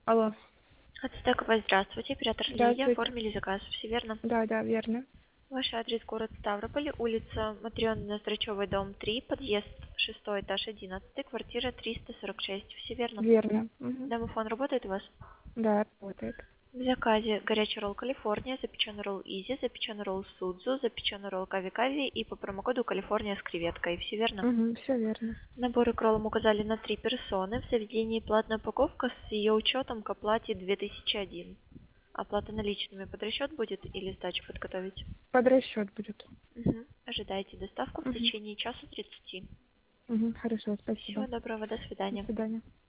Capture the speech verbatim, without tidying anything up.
Алло. Ацтековой, здравствуйте. Оператор Лидия. Здравствуйте. Оформили заказ. Все верно? Да, да, верно. Ваш адрес город Ставрополь, улица Матрёнина, Строчёвый, дом три, подъезд шестой, этаж одиннадцатый, квартира триста сорок шесть. Все верно? Верно. Мгм. Домофон работает у вас? Да, работает. В заказе горячий ролл Калифорния, запеченный ролл Изи, запеченный ролл Судзу, запеченный ролл Кави-Кави и по промокоду Калифорния с креветкой. Все верно? Угу, все верно. Наборы к роллам указали на три персоны. В заведении платная упаковка с ее учетом к оплате две тысячи один. Оплата наличными под расчет будет или сдачу подготовить? Под расчет будет. Мгм. Ожидайте доставку в Угу. течение часа тридцати. Угу, хорошо, Всего спасибо. доброго, до До свидания. свидания.